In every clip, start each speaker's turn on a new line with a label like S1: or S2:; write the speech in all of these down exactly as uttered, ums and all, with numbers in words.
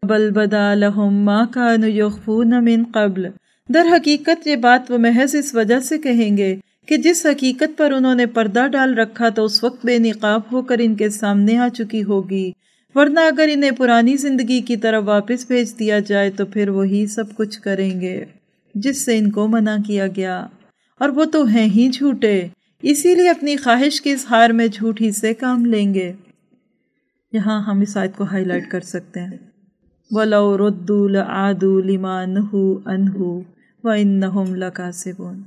S1: بل بدا لهم ما كانوا يخفون من قبل، در حقیقت یہ بات وہ محض اس وجہ سے کہیں گے کہ جس حقیقت پر انہوں نے پردہ ڈال رکھا تو اس وقت بے نقاب ہو کر ان کے سامنے آ چکی ہوگی، ورنہ اگر انہیں پرانی زندگی کی طرف واپس بھیج دیا جائے تو پھر وہی سب کچھ کریں گے جس سے ان کو منع کیا گیا، اور وہ تو ہیں ہی جھوٹے، اسی لیے اپنی خواہش کے اظہار میں جھوٹ ہی سے کام لیں گے۔ یہاں ہم اس آیت کو ہائی لائٹ کر سکتے ہیں، وَلَوْ رُدُّوا لَعَادُوا لِمَا نُهُوا عَنْهُ وَإِنَّهُمْ لَكَاذِبُونَ۔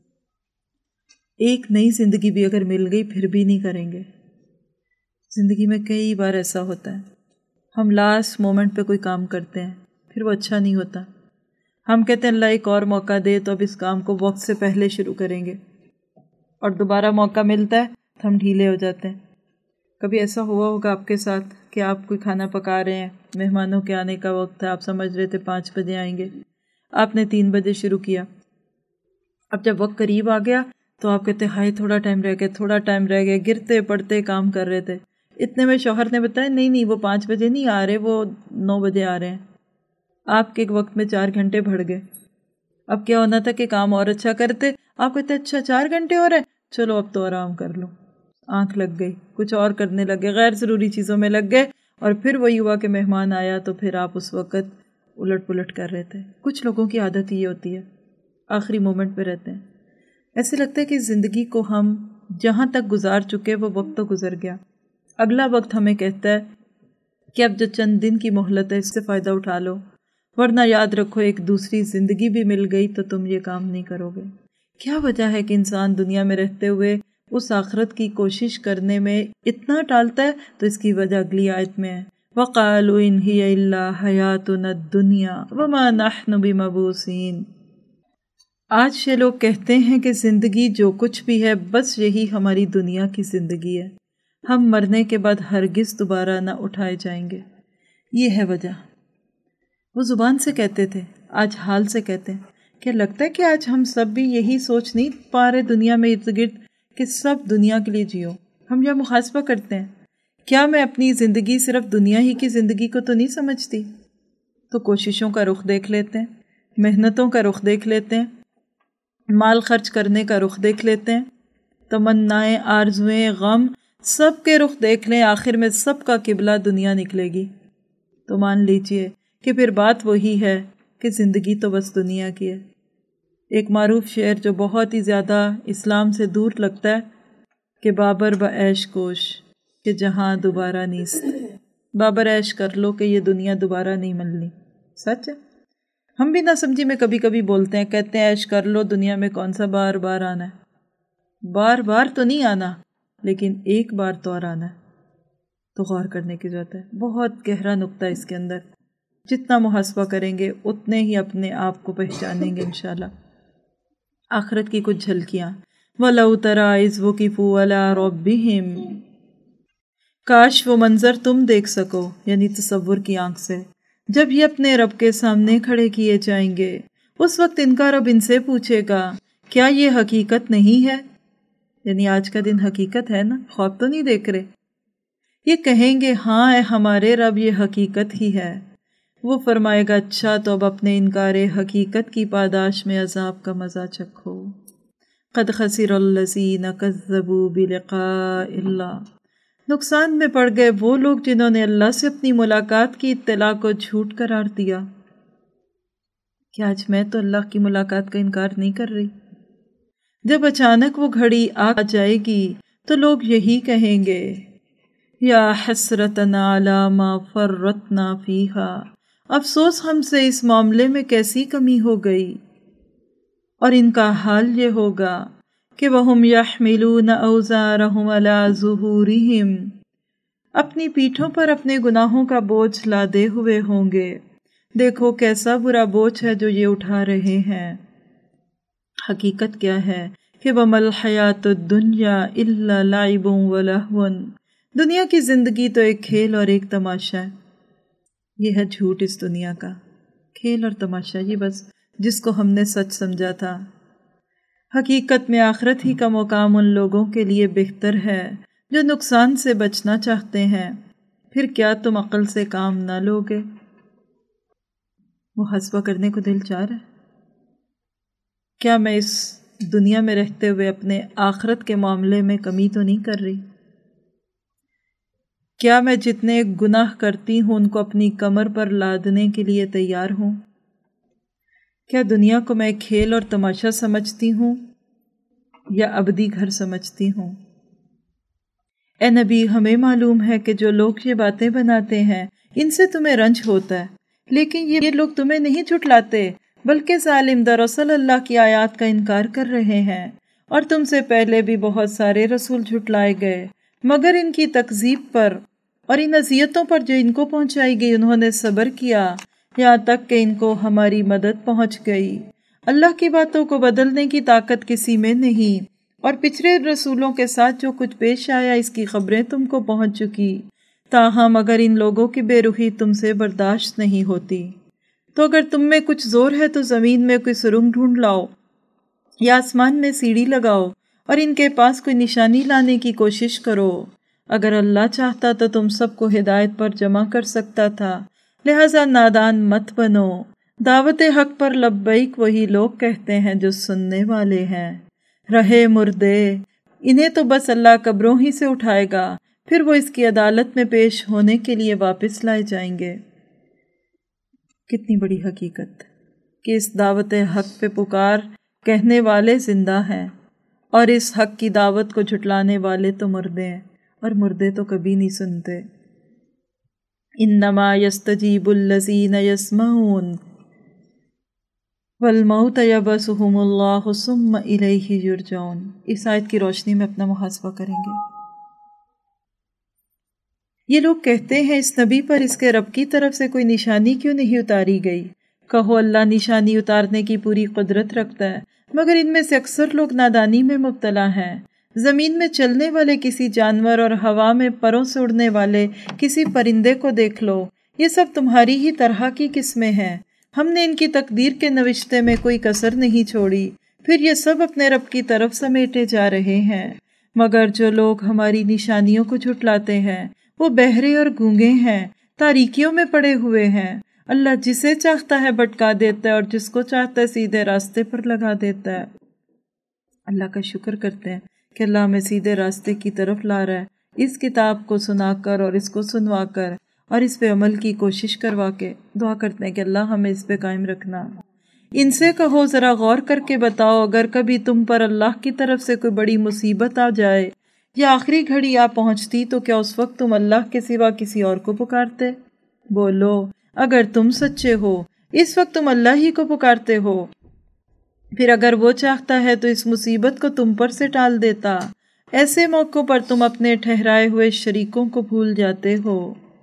S1: ایک نئی زندگی بھی اگر مل گئی پھر بھی نہیں کریں گے۔ زندگی میں کئی بار ایسا ہوتا ہے، ہم لاسٹ مومنٹ پہ کوئی کام کرتے ہیں پھر وہ اچھا نہیں ہوتا، ہم کہتے ہیں اللہ ایک اور موقع دے تو اب اس کام کو وقت سے پہلے شروع کریں گے، اور دوبارہ موقع ملتا ہے تو ہم ڈھیلے ہو جاتے ہیں۔ کبھی ایسا ہوا ہوگا آپ کے ساتھ کہ آپ کوئی کھانا پکا رہے ہیں، مہمانوں کے آنے کا وقت ہے، آپ سمجھ رہے تھے پانچ بجے آئیں گے، آپ نے تین بجے شروع کیا، اب جب وقت قریب آ گیا تو آپ کہتے ہائے تھوڑا ٹائم رہ گیا تھوڑا ٹائم رہ گیا گرتے پڑتے کام کر رہے تھے، اتنے میں شوہر نے بتایا نہیں نہیں وہ پانچ بجے نہیں آ رہے، وہ نو بجے آ رہے ہیں۔ آپ کے ایک وقت میں چار گھنٹے بڑھ گئے۔ اب کیا ہونا تھا کہ کام اور اچھا کرتے، آپ کہتے اچھا چار گھنٹے اور ہیں، چلو اب تو آرام کر لو، آنکھ لگ گئی، کچھ اور کرنے لگے، غیر ضروری چیزوں میں لگ گئے، اور پھر وہی ہوا کہ مہمان آیا تو پھر آپ اس وقت الٹ پلٹ کر رہے تھے۔ کچھ لوگوں کی عادت یہ ہوتی ہے، آخری مومنٹ پہ رہتے ہیں، ایسے لگتا ہے کہ زندگی کو ہم جہاں تک گزار چکے وہ وقت تو گزر گیا، اگلا وقت ہمیں کہتا ہے کہ اب جو چند دن کی مہلت ہے اس سے فائدہ اٹھا لو، ورنہ یاد رکھو ایک دوسری زندگی بھی مل گئی تو تم یہ کام نہیں کرو گے۔ کیا وجہ ہے کہ انسان دنیا میں رہتے ہوئے اس آخرت کی کوشش کرنے میں اتنا ٹالتا ہے؟ تو اس کی وجہ اگلی آیت میں ہے، وَقَالُوا إِنْ هِيَ إِلَّا حَيَاتُنَا الدُّنْيَا وَمَا نَحْنُ بِمَبْعُوثِينَ۔ آج یہ لوگ کہتے ہیں کہ زندگی جو کچھ بھی ہے بس یہی ہماری دنیا کی زندگی ہے، ہم مرنے کے بعد ہرگز دوبارہ نہ اٹھائے جائیں گے۔ یہ ہے وجہ۔ وہ زبان سے کہتے تھے، آج حال سے کہتے ہیں۔ کیا لگتا ہے کہ آج ہم سب بھی یہی سوچ نہیں پا رہے دنیا میں ارد گرد کہ سب دنیا کے لیے جیو؟ ہم یہ محاسبہ کرتے ہیں، کیا میں اپنی زندگی صرف دنیا ہی کی زندگی کو تو نہیں سمجھتی؟ تو کوششوں کا رخ دیکھ لیتے ہیں، محنتوں کا رخ دیکھ لیتے ہیں، مال خرچ کرنے کا رخ دیکھ لیتے ہیں، تمنائیں، آرزویں، غم سب کے رخ دیکھ لیں، آخر میں سب کا قبلہ دنیا نکلے گی۔ تو مان لیجئے کہ پھر بات وہی ہے کہ زندگی تو بس دنیا کی ہے۔ ایک معروف شعر جو بہت ہی زیادہ اسلام سے دور لگتا ہے کہ بابر با عیش کوش کہ جہاں دوبارہ نیست، بابر عیش کر لو کہ یہ دنیا دوبارہ نہیں ملنی۔ سچ ہے، ہم بھی نہ سمجھی میں کبھی کبھی بولتے ہیں، کہتے ہیں عیش کر لو، دنیا میں کون سا بار بار آنا ہے؟ بار بار تو نہیں آنا، لیکن ایک بار تو اور آنا ہے۔ تو غور کرنے کی ضرورت ہے، بہت گہرا نقطہ اس کے اندر، جتنا محاسبہ کریں گے اتنے ہی اپنے آپ کو پہچانیں گے انشاءاللہ۔ آخرت کی کچھ جھلکیاں، وَلَوْ تَرَىٰ إِذْ وُقِفُوا عَلَىٰ رَبِّهِمْ، کاش وہ منظر تم دیکھ سکو، یعنی تصور کی آنکھ سے، جب یہ اپنے رب کے سامنے کھڑے کیے جائیں گے۔ اس وقت ان کا رب ان سے پوچھے گا کیا یہ حقیقت نہیں ہے؟ یعنی آج کا دن حقیقت ہے نا، خواب تو نہیں دیکھ رہے۔ یہ کہیں گے ہاں اے ہمارے رب یہ حقیقت ہی ہے۔ وہ فرمائے گا اچھا تو اب اپنے انکار حقیقت کی پاداش میں عذاب کا مزہ چکھو۔ قد خسر الذین کذبوا بلقاء اللہ، نقصان میں پڑ گئے وہ لوگ جنہوں نے اللہ سے اپنی ملاقات کی اطلاع کو جھوٹ قرار دیا۔ کہ آج میں تو اللہ کی ملاقات کا انکار نہیں کر رہی۔ جب اچانک وہ گھڑی آ جائے گی تو لوگ یہی کہیں گے، یا حسرتنا علی ما فرطنا فیہا، افسوس ہم سے اس معاملے میں کیسی کمی ہو گئی۔ اور ان کا حال یہ ہوگا کہ وَهُمْ يَحْمِلُونَ أَوْزَارَهُمْ عَلَىٰ ظُهُورِهِمْ، اپنی پیٹھوں پر اپنے گناہوں کا بوجھ لادے ہوئے ہوں گے۔ دیکھو کیسا برا بوجھ ہے جو یہ اٹھا رہے ہیں۔ حقیقت کیا ہے کہ وَمَا الْحَيَاةُ الدُّنْيَا إِلَّا لَعِبٌ وَلَهْوٌ، دنیا کی زندگی تو ایک کھیل اور ایک تماشا ہے۔ یہ ہے جھوٹ اس دنیا کا، کھیل اور تماشا، یہ بس جس کو ہم نے سچ سمجھا تھا۔ حقیقت میں آخرت ہی کا مقام ان لوگوں کے لیے بہتر ہے جو نقصان سے بچنا چاہتے ہیں۔ پھر کیا تم عقل سے کام نہ لوگے؟ محاسبہ کرنے کو دل چاہ رہا ہے؟ کیا میں اس دنیا میں رہتے ہوئے اپنے آخرت کے معاملے میں کمی تو نہیں کر رہی؟ کیا میں جتنے گناہ کرتی ہوں ان کو اپنی کمر پر لادنے کے لیے تیار ہوں؟ کیا دنیا کو میں کھیل اور تماشا سمجھتی ہوں یا ابدی گھر سمجھتی ہوں؟ اے نبی، ہمیں معلوم ہے کہ جو لوگ یہ باتیں بناتے ہیں ان سے تمہیں رنج ہوتا ہے، لیکن یہ لوگ تمہیں نہیں جھٹلاتے بلکہ ظالم دراصل اللہ کی آیات کا انکار کر رہے ہیں، اور تم سے پہلے بھی بہت سارے رسول جھٹلائے گئے، مگر ان کی تکذیب پر اور ان اذیتوں پر جو ان کو پہنچائی گئی انہوں نے صبر کیا، یہاں تک کہ ان کو ہماری مدد پہنچ گئی۔ اللہ کی باتوں کو بدلنے کی طاقت کسی میں نہیں، اور پچھلے رسولوں کے ساتھ جو کچھ پیش آیا اس کی خبریں تم کو پہنچ چکی، تاہم اگر ان لوگوں کی بے رخی تم سے برداشت نہیں ہوتی تو اگر تم میں کچھ زور ہے تو زمین میں کوئی سرنگ ڈھونڈ لاؤ یا آسمان میں سیڑھی لگاؤ اور ان کے پاس کوئی نشانی لانے کی کوشش کرو۔ اگر اللہ چاہتا تو تم سب کو ہدایت پر جمع کر سکتا تھا، لہذا نادان مت بنو۔ دعوت حق پر لبیک وہی لوگ کہتے ہیں جو سننے والے ہیں۔ رہے مردے، انہیں تو بس اللہ قبروں ہی سے اٹھائے گا، پھر وہ اس کی عدالت میں پیش ہونے کے لیے واپس لائے جائیں گے۔ کتنی بڑی حقیقت کہ اس دعوت حق پہ پکار کہنے والے زندہ ہیں، اور اس حق کی دعوت کو جھٹلانے والے تو مردے ہیں، اور مردے تو کبھی نہیں سنتے۔ انما یستجیب الذین یسمعون والموت یبعثہم اللہ ثم الیہ یرجعون۔ اس آیت کی روشنی میں اپنا محاسبہ کریں گے۔ یہ لوگ کہتے ہیں اس نبی پر اس کے رب کی طرف سے کوئی نشانی کیوں نہیں اتاری گئی؟ کہو اللہ نشانی اتارنے کی پوری قدرت رکھتا ہے، مگر ان میں سے اکثر لوگ نادانی میں مبتلا ہیں۔ زمین میں چلنے والے کسی جانور اور ہوا میں پروں سے اڑنے والے کسی پرندے کو دیکھ لو، یہ سب تمہاری ہی طرح کی قسمیں ہیں۔ ہم نے ان کی تقدیر کے نوشتے میں کوئی کسر نہیں چھوڑی، پھر یہ سب اپنے رب کی طرف سمیٹے جا رہے ہیں۔ مگر جو لوگ ہماری نشانیوں کو جھٹلاتے ہیں وہ بہرے اور گونگے ہیں، تاریکیوں میں پڑے ہوئے ہیں۔ اللہ جسے چاہتا ہے بھٹکا دیتا ہے اور جس کو چاہتا ہے سیدھے راستے پر لگا دیتا ہے۔ اللہ کا شکر کرتے ہیں کہ اللہ ہمیں سیدھے راستے کی طرف لا رہا ہے، اس کتاب کو سنا کر اور اس کو سنوا کر اور اس پہ عمل کی کوشش کروا کے۔ دعا کرتے ہیں کہ اللہ ہمیں اس پہ قائم رکھنا۔ ان سے کہو ذرا غور کر کے بتاؤ، اگر کبھی تم پر اللہ کی طرف سے کوئی بڑی مصیبت آ جائے یا آخری گھڑی آ پہنچتی تو کیا اس وقت تم اللہ کے سوا کسی اور کو پکارتے؟ بولو اگر تم سچے ہو، اس وقت تم اللہ ہی کو پکارتے ہو، پھر اگر وہ چاہتا ہے تو اس مصیبت کو تم پر سے ٹال دیتا۔ ایسے موقعوں پر تم اپنے ٹھہرائے ہوئے شریکوں کو بھول جاتے ہو۔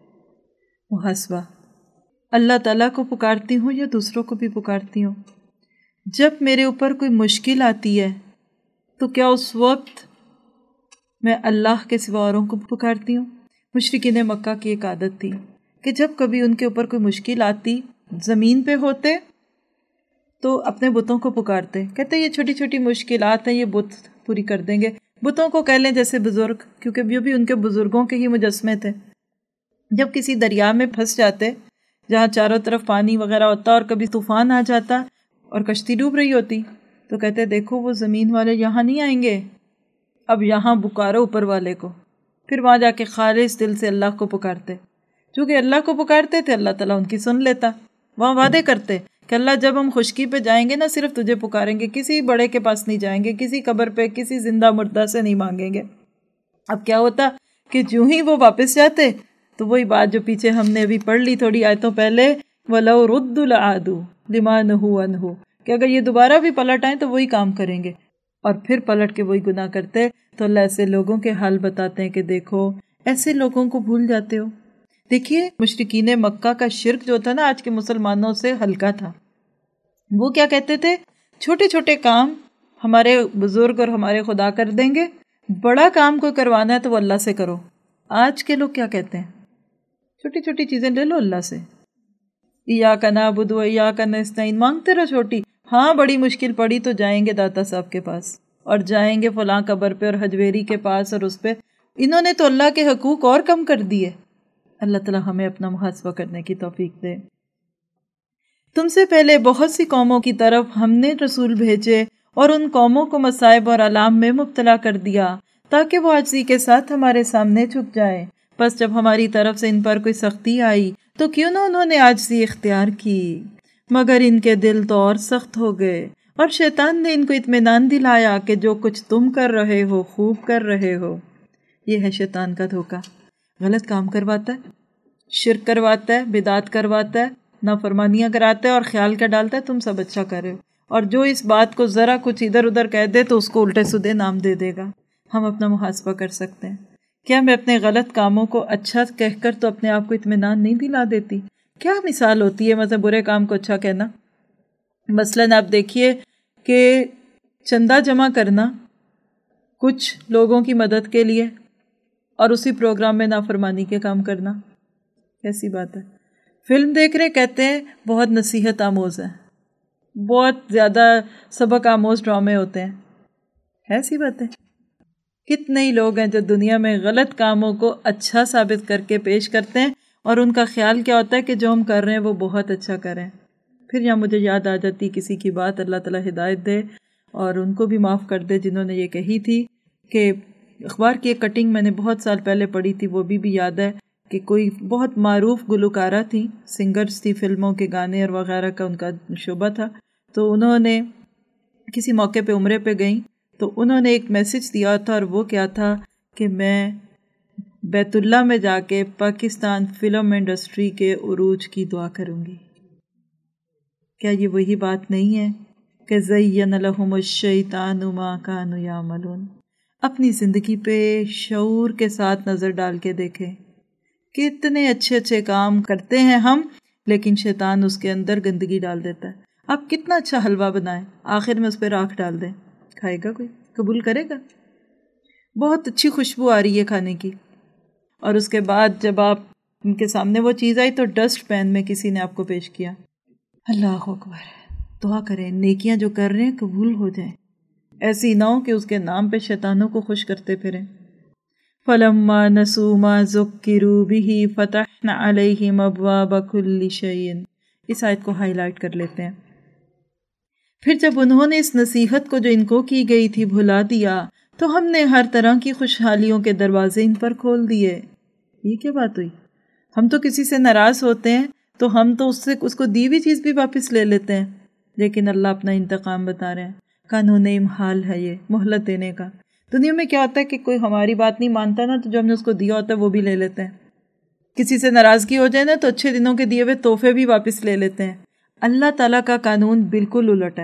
S1: محاسبہ، اللہ تعالیٰ کو پکارتی ہوں یا دوسروں کو بھی پکارتی ہوں؟ جب میرے اوپر کوئی مشکل آتی ہے تو کیا اس وقت میں اللہ کے سوا اوروں کو پکارتی ہوں؟ مشرکین مکہ کی ایک عادت تھی کہ جب کبھی ان کے اوپر کوئی مشکل آتی، زمین پہ ہوتے تو اپنے بتوں کو پکارتے، کہتے یہ چھوٹی چھوٹی مشکلات ہیں، یہ بت پوری کر دیں گے۔ بتوں کو کہہ لیں جیسے بزرگ، کیونکہ یہ بھی ان کے بزرگوں کے ہی مجسمے تھے۔ جب کسی دریا میں پھنس جاتے جہاں چاروں طرف پانی وغیرہ ہوتا اور کبھی طوفان آ جاتا اور کشتی ڈوب رہی ہوتی تو کہتے دیکھو وہ زمین والے یہاں نہیں آئیں گے، اب یہاں پکارو اوپر والے کو۔ پھر وہاں جا کے خالص دل سے اللہ کو پکارتے، چونکہ اللہ کو پکارتے تھے اللہ تعالیٰ ان کی سن لیتا۔ وہاں وعدے کرتے کہ اللہ جب ہم خشکی پہ جائیں گے نا صرف تجھے پکاریں گے، کسی بڑے کے پاس نہیں جائیں گے، کسی قبر پہ کسی زندہ مردہ سے نہیں مانگیں گے۔ اب کیا ہوتا کہ جو ہی وہ واپس جاتے تو وہی بات جو پیچھے ہم نے ابھی پڑھ لی تھوڑی آیتوں پہلے، وَلَوْ رُدُّوا لَعَادُوا لِمَا نُهُوا عَنْهُ، کہ اگر یہ دوبارہ بھی پلٹ آئیں تو وہی کام کریں گے، اور پھر پلٹ کے وہی گناہ کرتے۔ تو اللہ ایسے لوگوں کے حال بتاتے ہیں کہ دیکھو ایسے لوگوں کو بھول جاتے ہو۔ دیکھیے مشرکین مکہ کا شرک جو تھا نا آج کے مسلمانوں سے ہلکا تھا۔ وہ کیا کہتے تھے؟ چھوٹے چھوٹے کام ہمارے بزرگ اور ہمارے خدا کر دیں گے، بڑا کام کو کروانا ہے تو وہ اللہ سے کرو۔ آج کے لوگ کیا کہتے ہیں؟ چھوٹی چھوٹی چیزیں لے لو اللہ سے، ایاک نعبد و ایاک نستعین مانگتے رہو چھوٹی، ہاں بڑی مشکل پڑی تو جائیں گے داتا صاحب کے پاس اور جائیں گے فلاں قبر پہ اور حجویری کے پاس اور اس پہ۔ انہوں نے تو اللہ کے حقوق اور کم کر دیے۔ اللہ تعالیٰ ہمیں اپنا محاسبہ کرنے کی توفیق دے۔ تم سے پہلے بہت سی قوموں کی طرف ہم نے رسول بھیجے اور ان قوموں کو مصائب اور آلام میں مبتلا کر دیا تاکہ وہ عاجزی کے ساتھ ہمارے سامنے جھک جائیں۔ پس جب ہماری طرف سے ان پر کوئی سختی آئی تو کیوں نہ انہوں نے عاجزی اختیار کی، مگر ان کے دل تو اور سخت ہو گئے، اور شیطان نے ان کو اطمینان دلایا کہ جو کچھ تم کر رہے ہو خوب کر رہے ہو۔ یہ ہے شیطان کا دھوکہ۔ غلط کام کرواتا ہے، شرک کرواتا ہے، بدعت کرواتا ہے، نافرمانیاں کراتا ہے اور خیال کیا ڈالتا ہے تم سب اچھا کر رہے ہو، اور جو اس بات کو ذرا کچھ ادھر ادھر کہہ دے تو اس کو الٹے سدھے نام دے دے گا۔ ہم اپنا محاسبہ کر سکتے ہیں۔ کیا میں اپنے غلط کاموں کو اچھا کہہ کر تو اپنے آپ کو اطمینان نہیں دلا دیتی؟ کیا مثال ہوتی ہے مطلب برے کام کو اچھا کہنا؟ مثلاً آپ دیکھیے کہ چندہ جمع کرنا کچھ لوگوں کی مدد کے لیے اور اسی پروگرام میں نافرمانی کے کام کرنا، کیسی بات ہے؟ فلم دیکھ رہے کہتے ہیں بہت نصیحت آموز ہے، بہت زیادہ سبق آموز ڈرامے ہوتے ہیں، ایسی بات ہے؟ کتنے ہی لوگ ہیں جو دنیا میں غلط کاموں کو اچھا ثابت کر کے پیش کرتے ہیں اور ان کا خیال کیا ہوتا ہے کہ جو ہم کر رہے ہیں وہ بہت اچھا کریں۔ پھر یہاں مجھے یاد آ جاتی کسی کی بات، اللہ تعالیٰ ہدایت دے اور ان کو بھی معاف کر دے، جنہوں نے یہ کہی تھی کہ اخبار کی ایک کٹنگ میں نے بہت سال پہلے پڑھی تھی، وہ بھی بھی یاد ہے کہ کوئی بہت معروف گلوکارہ تھی، سنگرز تھی، فلموں کے گانے اور وغیرہ کا ان کا شعبہ تھا، تو انہوں نے کسی موقع پہ عمرے پہ گئیں تو انہوں نے ایک میسج دیا تھا، اور وہ کیا تھا کہ میں بیت اللہ میں جا کے پاکستان فلم انڈسٹری کے عروج کی دعا کروں گی۔ کیا یہ وہی بات نہیں ہے کہ زین لہم الشیطان ما کانوا یعملون؟ اپنی زندگی پہ شعور کے ساتھ نظر ڈال کے دیکھیں، کتنے اچھے اچھے کام کرتے ہیں ہم، لیکن شیطان اس کے اندر گندگی ڈال دیتا ہے۔ آپ کتنا اچھا حلوہ بنائیں، آخر میں اس پہ راکھ ڈال دیں، کھائے گا کوئی؟ قبول کرے گا؟ بہت اچھی خوشبو آ رہی ہے کھانے کی، اور اس کے بعد جب آپ ان کے سامنے وہ چیز آئی تو ڈسٹ پین میں کسی نے آپ کو پیش کیا۔ اللہ اکبر! دعا کریں نیکیاں جو کر رہے ہیں قبول ہو جائیں، ایسی نہ ہو کہ اس کے نام پہ شیطانوں کو خوش کرتے پھریں۔ فَلَمَّا نَسُوا مَا ذُكِّرُوا بِهِ فَتَحْنَا عَلَيْهِمْ أَبْوَابَ كُلِّ شَيْءٍ۔ اس آیت کو ہائی لائٹ کر لیتے ہیں۔ پھر جب انہوں نے اس نصیحت کو جو ان کو کی گئی تھی بھلا دیا تو ہم نے ہر طرح کی خوشحالیوں کے دروازے ان پر کھول دیے۔ یہ کیا بات ہوئی؟ ہم تو کسی سے ناراض ہوتے ہیں تو ہم تو اس سے اس کو دی ہوئی چیز بھی واپس لے لیتے ہیں، لیکن اللہ اپنا انتقام بتا رہے ہیں۔ قانون امحال ہے یہ، مہلت دینے کا۔ دنیا میں کیا ہوتا ہے کہ کوئی ہماری بات نہیں مانتا نا تو جو ہم نے اس کو دیا ہوتا ہے وہ بھی لے لیتے ہیں۔ کسی سے ناراضگی ہو جائے نا تو اچھے دنوں کے دیے ہوئے تحفے بھی واپس لے لیتے ہیں۔ اللہ تعالیٰ کا قانون بالکل الٹ ہے۔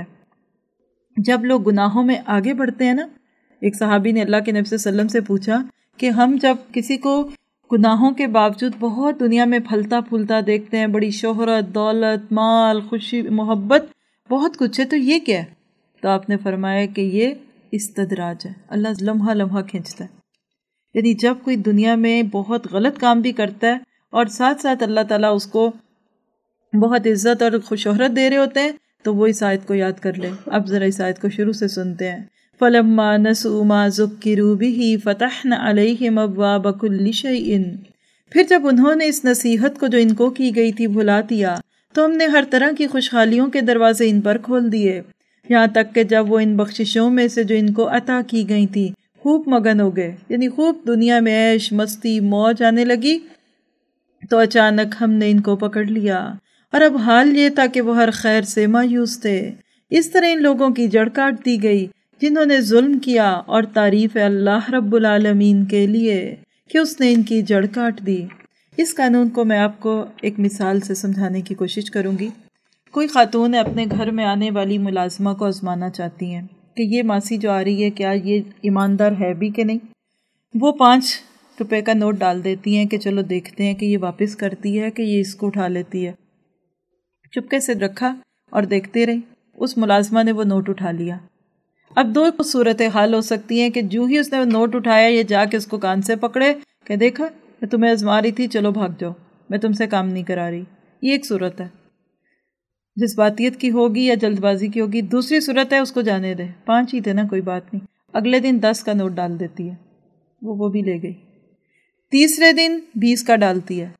S1: جب لوگ گناہوں میں آگے بڑھتے ہیں نا، ایک صحابی نے اللہ کے نبی صلی اللہ علیہ وسلم سے پوچھا کہ ہم جب کسی کو گناہوں کے باوجود بہت دنیا میں پھلتا پھولتا دیکھتے ہیں، بڑی شہرت، دولت، مال، خوشی، محبت، بہت کچھ ہے، تو یہ کیا ہے؟ تو آپ نے فرمایا کہ یہ استدراج ہے، اللہ لمحہ لمحہ کھینچتا ہے۔ یعنی جب کوئی دنیا میں بہت غلط کام بھی کرتا ہے اور ساتھ ساتھ اللہ تعالیٰ اس کو بہت عزت اور شہرت دے رہے ہوتے ہیں تو وہ اس آیت کو یاد کر لے۔ اب ذرا اس آیت کو شروع سے سنتے ہیں۔ فَلَمَّا نَسُوا مَا ذُكِّرُوا بِهِ فَتَحْنَا عَلَيْهِمْ أَبْوَابَ كُلِّ شَيْءٍ۔ پھر جب انہوں نے اس نصیحت کو جو ان کو کی گئی تھی بھلا دیا تو ہم نے ہر طرح کی خوشحالیوں کے دروازے ان پر کھول دیے، یہاں تک کہ جب وہ ان بخششوں میں سے جو ان کو عطا کی گئی تھی خوب مگن ہو گئے، یعنی خوب دنیا میں عیش مستی موج آنے لگی، تو اچانک ہم نے ان کو پکڑ لیا، اور اب حال یہ تھا کہ وہ ہر خیر سے مایوس تھے۔ اس طرح ان لوگوں کی جڑ کاٹ دی گئی جنہوں نے ظلم کیا، اور تعریف ہے اللہ رب العالمین کے لیے کہ اس نے ان کی جڑ کاٹ دی۔ اس قانون کو میں آپ کو ایک مثال سے سمجھانے کی کوشش کروں گی۔ کوئی خاتون اپنے گھر میں آنے والی ملازمہ کو آزمانا چاہتی ہیں کہ یہ ماسی جو آ رہی ہے کیا یہ ایماندار ہے بھی کہ نہیں۔ وہ پانچ روپے کا نوٹ ڈال دیتی ہیں کہ چلو دیکھتے ہیں کہ یہ واپس کرتی ہے کہ یہ اس کو اٹھا لیتی ہے۔ چپکے سے رکھا اور دیکھتے رہی، اس ملازمہ نے وہ نوٹ اٹھا لیا۔ اب دو صورت حال ہو سکتی ہیں کہ جو ہی اس نے وہ نوٹ اٹھایا یہ جا کے اس کو کان سے پکڑے کہ دیکھا میں تمہیں آزما رہی تھی، چلو بھاگ جاؤ، میں تم سے کام نہیں کرا رہی۔ یہ ایک صورت ہے، جذباتیت کی ہوگی یا جلد بازی کی ہوگی۔ دوسری صورت ہے اس کو جانے دے، پانچ ہی تھے نا کوئی بات نہیں، اگلے دن دس کا نوٹ ڈال دیتی ہے، وہ وہ بھی لے گئی۔ تیسرے دن بیس کا ڈالتی ہے،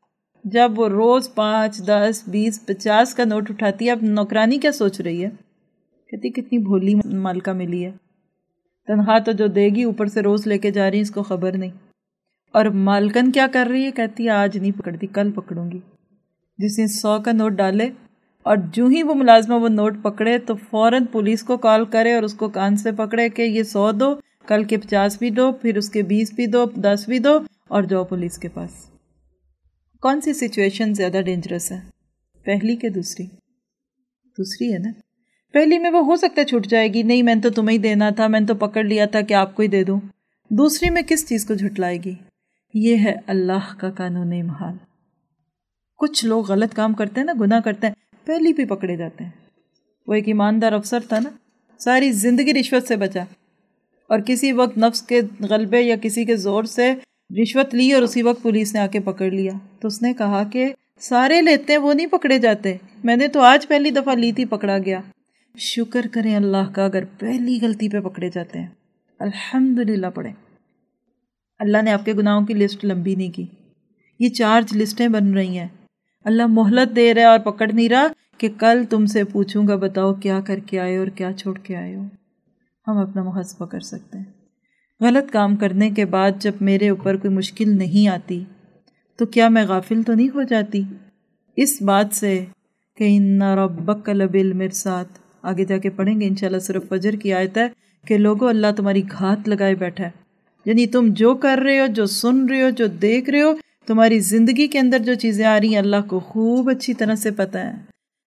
S1: جب وہ روز پانچ دس بیس پچاس کا نوٹ اٹھاتی ہے، اب نوکرانی کیا سوچ رہی ہے؟ کہتی کتنی بھولی مالکہ ملی ہے، تنخواہ تو جو دے گی اوپر سے روز لے کے جا رہی ہے، اس کو خبر نہیں۔ اور مالکن کیا کر رہی ہے؟ کہتی ہے آج نہیں پکڑتی، کل پکڑوں گی۔ جس نے سو کا نوٹ ڈالے اور جو ہی وہ ملازمہ وہ نوٹ پکڑے تو فوراً پولیس کو کال کرے اور اس کو کان سے پکڑے کہ یہ سو دو، کل کے پچاس بھی دو، پھر اس کے بیس بھی دو، دس بھی دو، اور جاؤ پولیس کے پاس۔ کون سی سچویشن زیادہ ڈینجرس ہے، پہلی کہ دوسری؟ دوسری ہے نا۔ پہلی میں وہ ہو سکتا ہے چھوٹ جائے گی، نہیں میں نے تو تمہیں ہی دینا تھا، میں نے تو پکڑ لیا تھا کہ آپ کو ہی دے دوں۔ دوسری میں کس چیز کو جھٹلائے گی؟ یہ ہے اللہ کا قانون محال۔ کچھ لوگ غلط کام کرتے ہیں نا، گناہ کرتے ہیں، پہلی بھی پکڑے جاتے ہیں۔ وہ ایک ایماندار افسر تھا نا، ساری زندگی رشوت سے بچا، اور کسی وقت نفس کے غلبے یا کسی کے زور سے رشوت لی اور اسی وقت پولیس نے آ کے پکڑ لیا، تو اس نے کہا کہ سارے لیتے ہیں، وہ نہیں پکڑے جاتے، میں نے تو آج پہلی دفعہ لی تھی، پکڑا گیا۔ شکر کریں اللہ کا اگر پہلی غلطی پہ پکڑے جاتے ہیں، الحمدللہ پڑھیں۔ اللہ نے آپ کے گناہوں کی لسٹ لمبی نہیں کی، یہ چارج لسٹیں بن رہی ہیں۔ اللہ مہلت دے رہا ہے اور پکڑ نہیں رہا کہ کل تم سے پوچھوں گا بتاؤ کیا کر کے آئے اور کیا چھوڑ کے آئے ہو۔ ہم اپنا محاسبہ کر سکتے ہیں۔ غلط کام کرنے کے بعد جب میرے اوپر کوئی مشکل نہیں آتی تو کیا میں غافل تو نہیں ہو جاتی اس بات سے کہ ان ربک لبالمرصاد؟ آگے جا کے پڑھیں گے انشاءاللہ، صرف فجر کی آیت ہے کہ لوگوں اللہ تمہاری گھات لگائے بیٹھا ہے، یعنی تم جو کر رہے ہو، جو سن رہے ہو، جو دیکھ رہے ہو، تمہاری زندگی کے اندر جو چیزیں آ رہی ہیں اللہ کو خوب اچھی طرح سے پتہ ہے۔